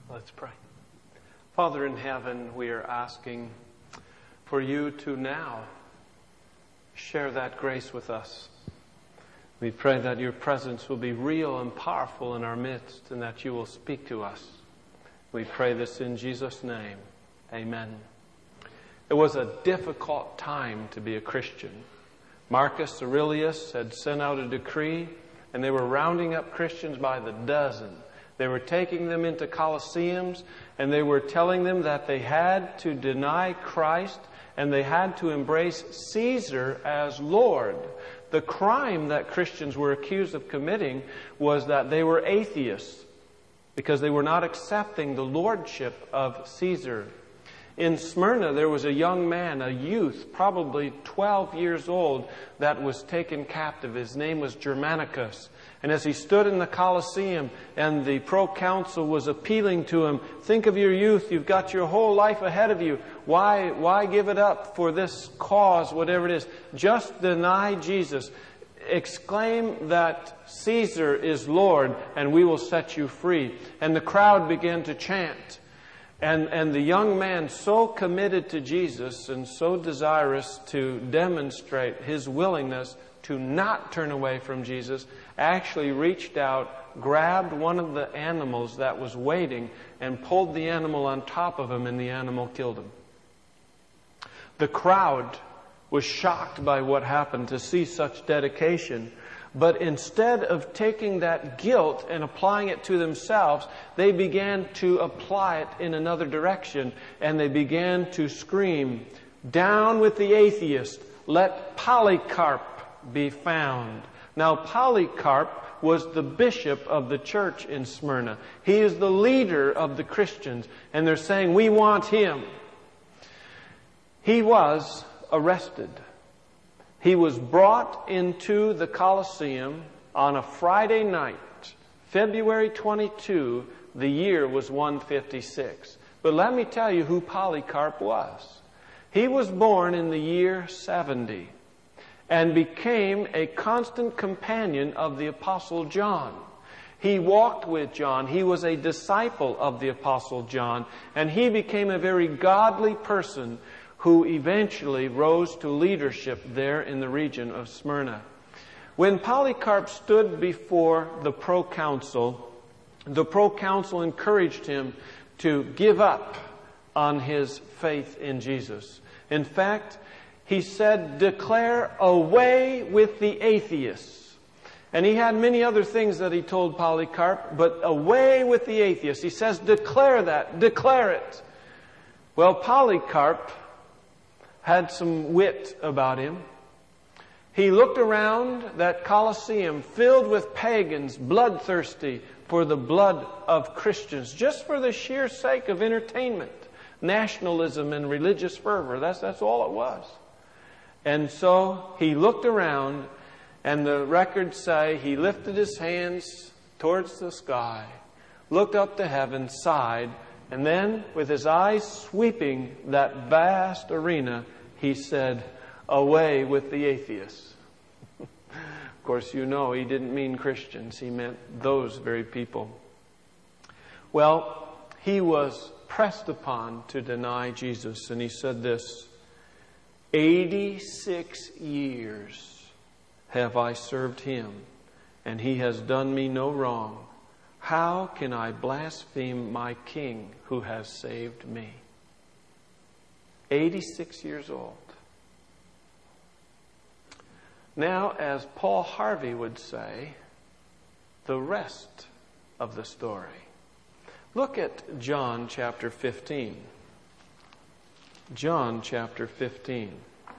Let's pray. Father in heaven, we are asking for you to now share that grace with us. We pray that your presence will be real and powerful in our midst and that you will speak to us. We pray this in Jesus' name. Amen. It was a difficult time to be a Christian. Marcus Aurelius had sent out a decree, and they were rounding up Christians by the dozen. They were taking them into Colosseums, and they were telling them that they had to deny Christ and they had to embrace Caesar as Lord. The crime that Christians were accused of committing was that they were atheists because they were not accepting the lordship of Caesar. In Smyrna, there was a young man, a youth, probably 12 years old, that was taken captive. His name was Germanicus. And as he stood in the Colosseum and the proconsul was appealing to him, think of your youth, you've got your whole life ahead of you. Why give it up for this cause, whatever it is? Just deny Jesus. Exclaim that Caesar is Lord and we will set you free. And the crowd began to chant. And the young man, so committed to Jesus and so desirous to demonstrate his willingness to not turn away from Jesus, actually reached out, grabbed one of the animals that was waiting, and pulled the animal on top of him, and the animal killed him. The crowd was shocked by what happened to see such dedication. But instead of taking that guilt and applying it to themselves, they began to apply it in another direction. And they began to scream, "Down with the atheist! Let Polycarp be found." Now, Polycarp was the bishop of the church in Smyrna. He is the leader of the Christians. And they're saying, "We want him." He was arrested. He was brought into the Colosseum on a Friday night, February 22. The year was 156. But let me tell you who Polycarp was. He was born in the year 70 and became a constant companion of the Apostle John. He walked with John. He was a disciple of the Apostle John, and he became a very godly person who eventually rose to leadership there in the region of Smyrna. When Polycarp stood before the proconsul encouraged him to give up on his faith in Jesus. In fact, he said, "Declare away with the atheists." And he had many other things that he told Polycarp, but away with the atheists. He says, "Declare that, declare it." Well, Polycarp had some wit about him. He looked around that Colosseum filled with pagans, bloodthirsty for the blood of Christians, just for the sheer sake of entertainment, nationalism and religious fervor. That's all it was. And so he looked around, and the records say he lifted his hands towards the sky, looked up to heaven, sighed, and then, with his eyes sweeping that vast arena, he said, "Away with the atheists." Of course, you know he didn't mean Christians. He meant those very people. Well, he was pressed upon to deny Jesus, and he said this, 86 years have I served him, and he has done me no wrong. How can I blaspheme my King who has saved me? 86 years old. Now, as Paul Harvey would say, the rest of the story. Look at John chapter 15. John chapter 15.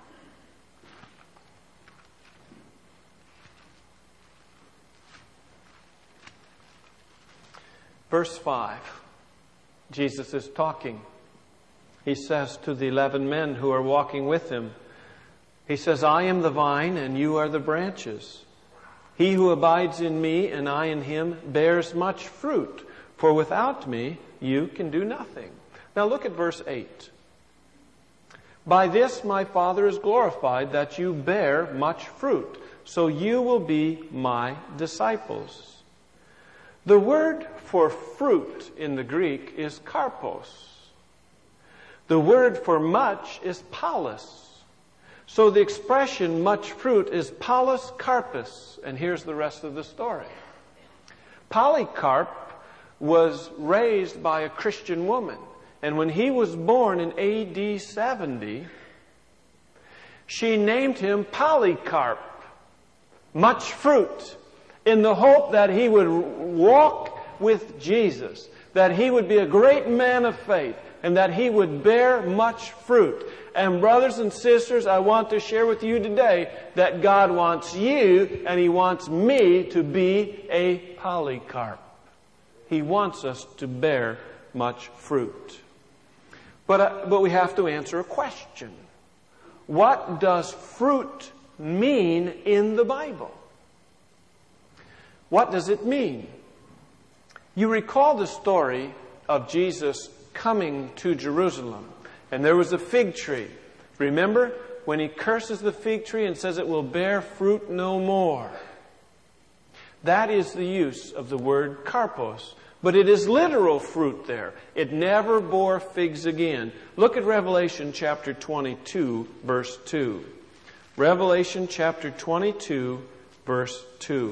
Verse 5. Jesus is talking. He says to the 11 men who are walking with him, he says, "I am the vine and you are the branches. He who abides in me and I in him bears much fruit, for without me you can do nothing." Now look at verse 8. "By this my Father is glorified, that you bear much fruit, so you will be my disciples. The word for fruit in the Greek is karpos. The word for much is paulus. So the expression much fruit is paulus karpos. And here's the rest of the story. Polycarp was raised by a Christian woman. And when he was born in AD 70, she named him Polycarp, much fruit, in the hope that he would walk with Jesus, that he would be a great man of faith, and that he would bear much fruit. And brothers and sisters, I want to share with you today that God wants you and He wants me to be a Polycarp. He wants us to bear much fruit. But we have to answer a question. What does fruit mean in the Bible? What does it mean? You recall the story of Jesus coming to Jerusalem, and there was a fig tree. Remember when He curses the fig tree and says it will bear fruit no more? That is the use of the word karpos. But it is literal fruit there. It never bore figs again. Look at Revelation chapter 22, verse 2. Revelation chapter 22, verse 2.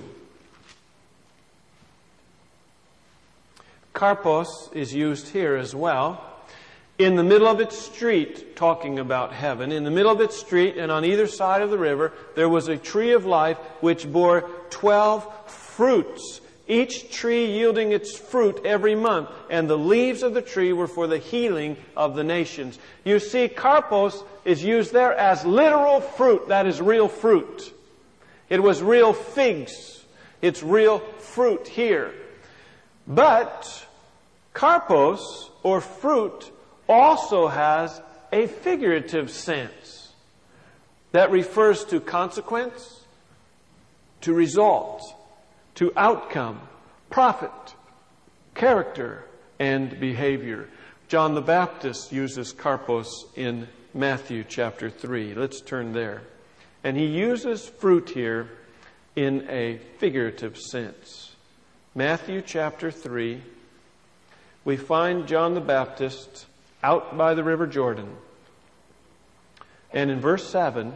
Karpos is used here as well. In the middle of its street, talking about heaven, in the middle of its street and on either side of the river, there was a tree of life which bore 12 fruits, each tree yielding its fruit every month, and the leaves of the tree were for the healing of the nations. You see, karpos is used there as literal fruit. That is real fruit. It was real figs. It's real fruit here. But karpos, or fruit, also has a figurative sense that refers to consequence, to result, to outcome, profit, character, and behavior. John the Baptist uses karpos in Matthew chapter 3. Let's turn there. And he uses fruit here in a figurative sense. Matthew chapter 3, we find John the Baptist out by the river Jordan. And in verse 7,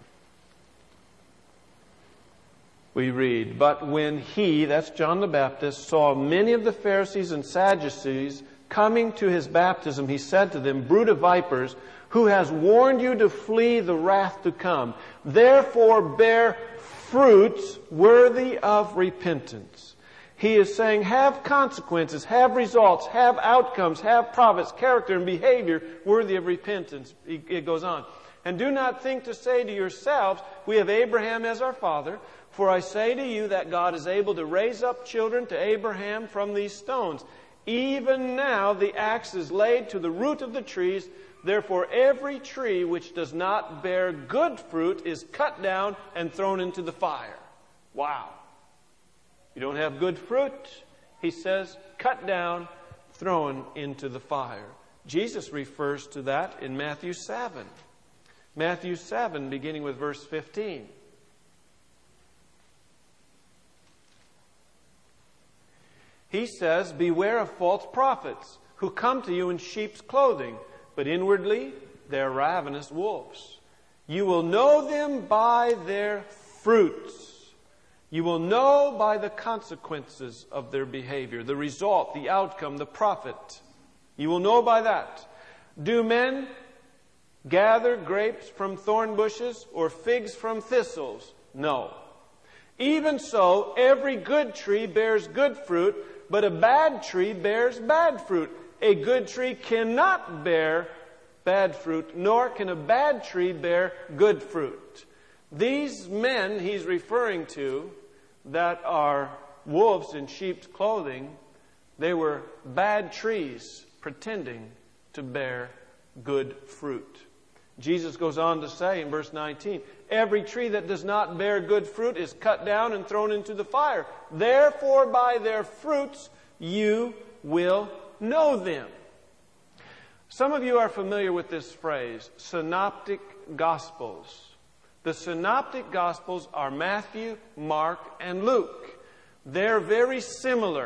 we read, "But when he," that's John the Baptist, "saw many of the Pharisees and Sadducees coming to his baptism, he said to them, 'Brood of vipers, who has warned you to flee the wrath to come? Therefore bear fruits worthy of repentance.'" He is saying, have consequences, have results, have outcomes, have profits, character, and behavior worthy of repentance. It goes on. "And do not think to say to yourselves, 'We have Abraham as our father.' For I say to you that God is able to raise up children to Abraham from these stones. Even now the axe is laid to the root of the trees. Therefore every tree which does not bear good fruit is cut down and thrown into the fire." Wow. You don't have good fruit, He says, cut down, thrown into the fire. Jesus refers to that in Matthew 7. Matthew 7, beginning with verse 15. He says, "Beware of false prophets who come to you in sheep's clothing, but inwardly they are ravenous wolves. You will know them by their fruits." You will know by the consequences of their behavior, the result, the outcome, the profit. You will know by that. "Do men gather grapes from thorn bushes or figs from thistles? No. Even so, every good tree bears good fruit, but a bad tree bears bad fruit. A good tree cannot bear bad fruit, nor can a bad tree bear good fruit." These men He's referring to that are wolves in sheep's clothing, they were bad trees pretending to bear good fruit. Jesus goes on to say in verse 19, "Every tree that does not bear good fruit is cut down and thrown into the fire. Therefore by their fruits you will know them." Some of you are familiar with this phrase, synoptic gospels. The synoptic gospels are Matthew, Mark, and Luke. They're very similar.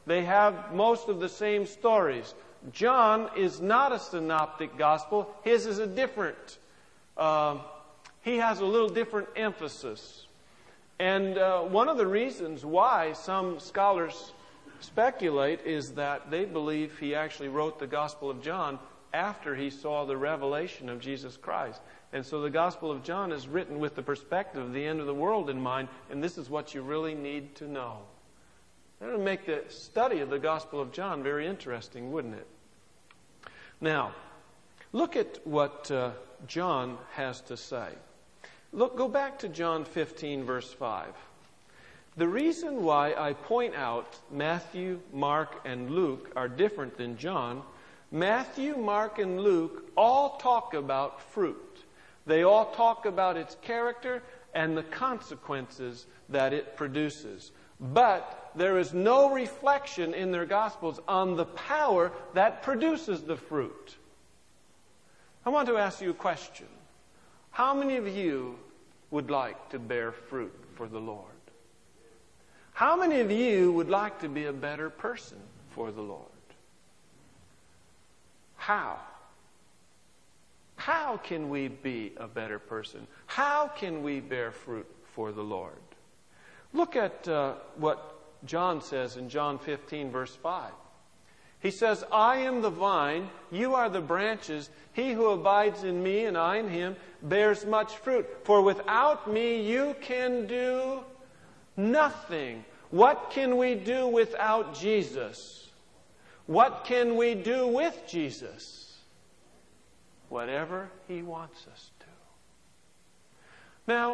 They have most of the same stories. John is not a synoptic gospel. His is a different. He has a little different emphasis. And one of the reasons why some scholars speculate is that they believe he actually wrote the Gospel of John after he saw the revelation of Jesus Christ. And so the Gospel of John is written with the perspective of the end of the world in mind, and this is what you really need to know. That would make the study of the Gospel of John very interesting, wouldn't it? Now, look at what John has to say. Go back to John 15, verse 5. The reason why I point out Matthew, Mark, and Luke are different than John, Matthew, Mark, and Luke all talk about fruit. They all talk about its character and the consequences that it produces. But there is no reflection in their Gospels on the power that produces the fruit. I want to ask you a question. How many of you would like to bear fruit for the Lord? How many of you would like to be a better person for the Lord? How? How can we be a better person? How can we bear fruit for the Lord? Look at what John says in John 15, verse 5. He says, I am the vine, you are the branches. He who abides in me and I in him bears much fruit. For without me you can do nothing. What can we do without Jesus? What can we do with Jesus? Whatever He wants us to. Now,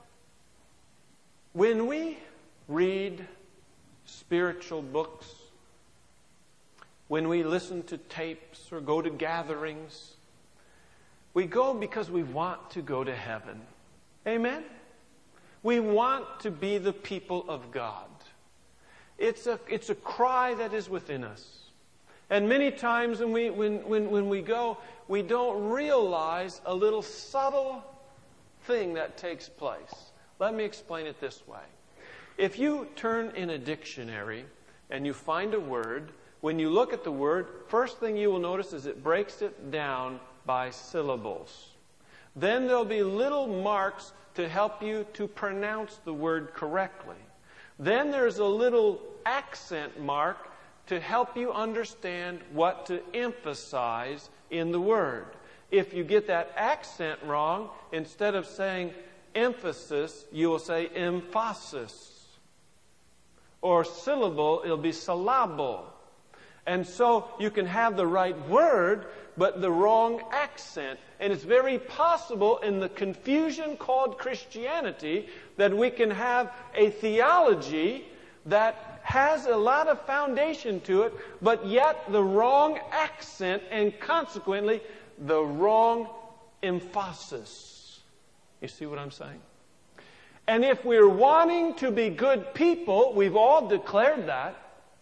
when we read spiritual books, when we listen to tapes or go to gatherings, we go because we want to go to heaven. Amen? We want to be the people of God. It's a cry that is within us. And many times when we go, we don't realize a little subtle thing that takes place. Let me explain it this way. If you turn in a dictionary and you find a word, when you look at the word, first thing you will notice is it breaks it down by syllables. Then there'll be little marks to help you to pronounce the word correctly. Then there's a little accent mark to help you understand what to emphasize in the word. If you get that accent wrong, instead of saying emphasis, you will say emphasis. Or syllable, it'll be syllable. And so you can have the right word, but the wrong accent. And it's very possible in the confusion called Christianity that we can have a theology that has a lot of foundation to it, but yet the wrong accent and consequently the wrong emphasis. You see what I'm saying? And if we're wanting to be good people, we've all declared that.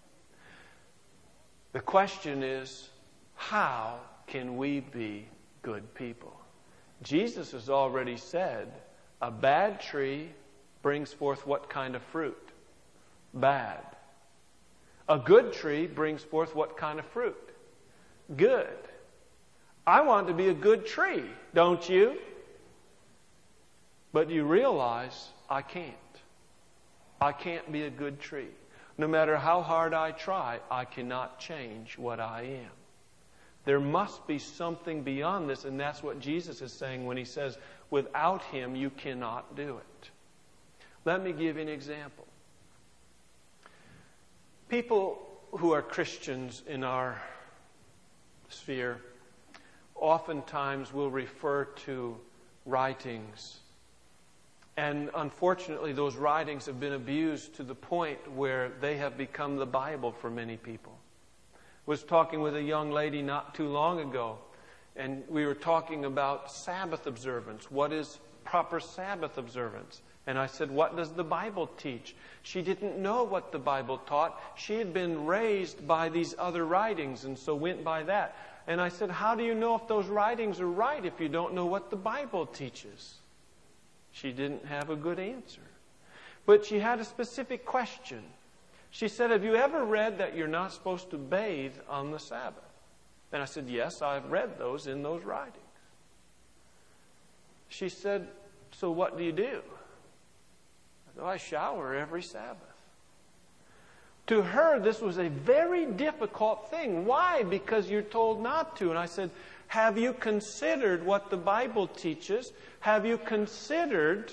The question is, how can we be good people? Jesus has already said, a bad tree brings forth what kind of fruit? Bad. A good tree brings forth what kind of fruit? Good. I want to be a good tree, don't you? But you realize I can't. I can't be a good tree. No matter how hard I try, I cannot change what I am. There must be something beyond this, and that's what Jesus is saying when He says, without Him you cannot do it. Let me give you an example. People who are Christians in our sphere oftentimes will refer to writings. And unfortunately, those writings have been abused to the point where they have become the Bible for many people. I was talking with a young lady not too long ago, and we were talking about Sabbath observance. What is proper Sabbath observance? And I said, what does the Bible teach? She didn't know what the Bible taught. She had been raised by these other writings and so went by that. And I said, how do you know if those writings are right if you don't know what the Bible teaches? She didn't have a good answer. But she had a specific question. She said, have you ever read that you're not supposed to bathe on the Sabbath? And I said, yes, I've read those in those writings. She said, so what do you do? I said, I shower every Sabbath. To her, this was a very difficult thing. Why? Because you're told not to. And I said, have you considered what the Bible teaches? Have you considered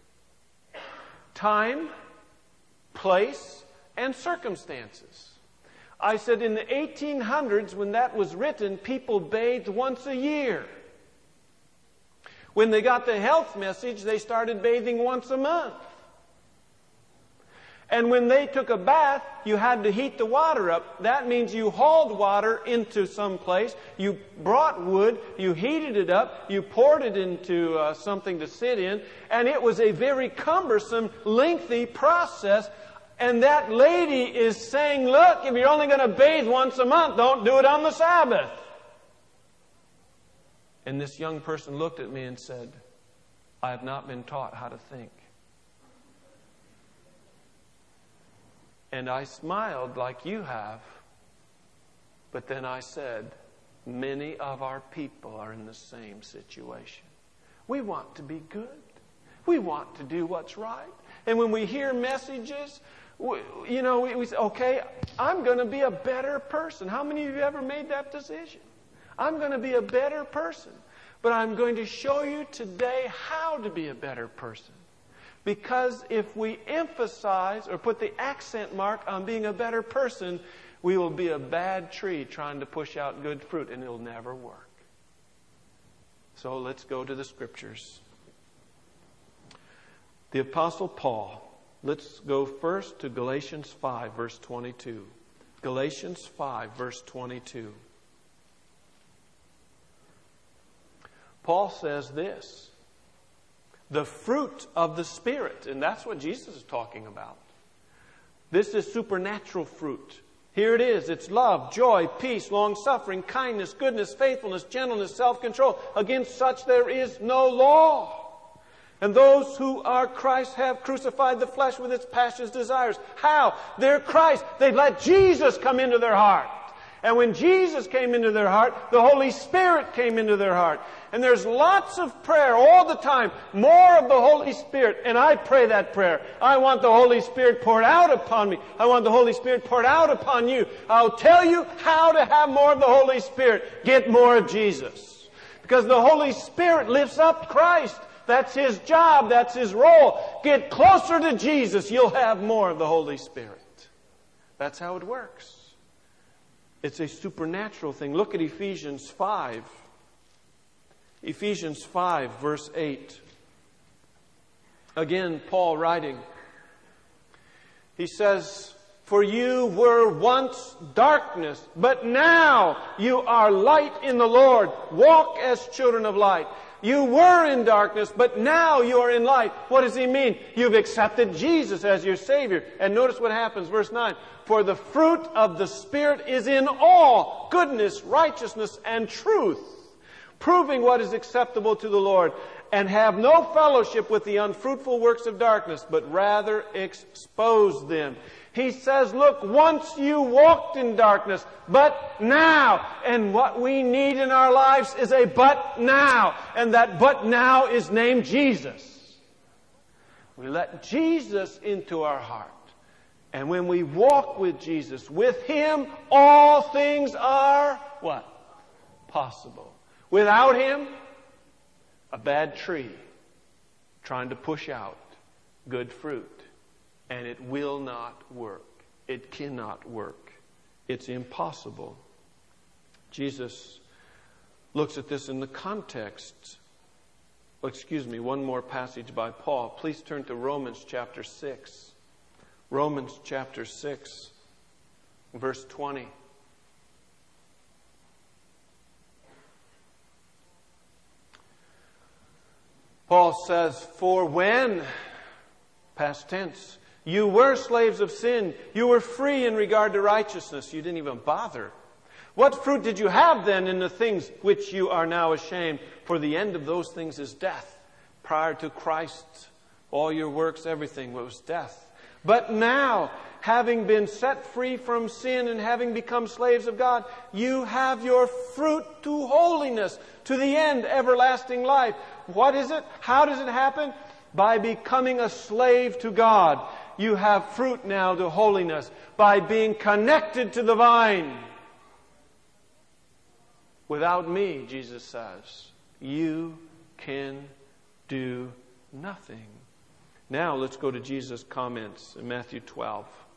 time, place, and circumstances? I said, in the 1800s, when that was written, people bathed once a year. When they got the health message, they started bathing once a month. And when they took a bath, you had to heat the water up. That means you hauled water into some place, you brought wood, you heated it up, you poured it into something to sit in, and it was a very cumbersome, lengthy process. And that lady is saying, look, if you're only going to bathe once a month, don't do it on the Sabbath. And this young person looked at me and said, I have not been taught how to think. And I smiled like you have. But then I said, many of our people are in the same situation. We want to be good. We want to do what's right. And when we hear messages, we say, okay, I'm going to be a better person. How many of you ever made that decision? I'm going to be a better person. But I'm going to show you today how to be a better person. Because if we emphasize or put the accent mark on being a better person, we will be a bad tree trying to push out good fruit, and it'll never work. So let's go to the Scriptures. The Apostle Paul. Let's go first to Galatians 5, verse 22. Galatians 5, verse 22. Paul says this. The fruit of the Spirit. And that's what Jesus is talking about. This is supernatural fruit. Here it is. It's love, joy, peace, long-suffering, kindness, goodness, faithfulness, gentleness, self-control. Against such there is no law. And those who are Christ have crucified the flesh with its passions, desires. How? They're Christ. They let Jesus come into their heart. And when Jesus came into their heart, the Holy Spirit came into their heart. And there's lots of prayer all the time. More of the Holy Spirit. And I pray that prayer. I want the Holy Spirit poured out upon me. I want the Holy Spirit poured out upon you. I'll tell you how to have more of the Holy Spirit. Get more of Jesus. Because the Holy Spirit lifts up Christ. That's His job. That's His role. Get closer to Jesus. You'll have more of the Holy Spirit. That's how it works. It's a supernatural thing. Look at Ephesians 5. Ephesians 5, verse 8. Again, Paul writing. He says, for you were once darkness, but now you are light in the Lord. Walk as children of light. You were in darkness, but now you are in light. What does he mean? You've accepted Jesus as your Savior. And notice what happens, verse 9. For the fruit of the Spirit is in all goodness, righteousness, and truth, proving what is acceptable to the Lord, and have no fellowship with the unfruitful works of darkness, but rather expose them. He says, look, once you walked in darkness, but now. And what we need in our lives is a but now. And that but now is named Jesus. We let Jesus into our heart. And when we walk with Jesus, with Him, all things are what? Possible. Without Him, a bad tree trying to push out good fruit. And it will not work. It cannot work. It's impossible. Jesus looks at this in the context. One more passage by Paul. Please turn to Romans chapter 6. Romans chapter 6, verse 20. Paul says, for when, past tense, you were slaves of sin, you were free in regard to righteousness. You didn't even bother. What fruit did you have then in the things which you are now ashamed? For the end of those things is death. Prior to Christ, all your works, everything was death. But now, having been set free from sin and having become slaves of God, you have your fruit to holiness, to the end, everlasting life. What is it? How does it happen? By becoming a slave to God. You have fruit now to holiness by being connected to the vine. Without me, Jesus says, you can do nothing. Now let's go to Jesus' comments in Matthew 12.